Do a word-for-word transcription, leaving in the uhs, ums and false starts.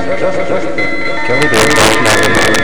Justin, Justin, Justin. Can we do it right now?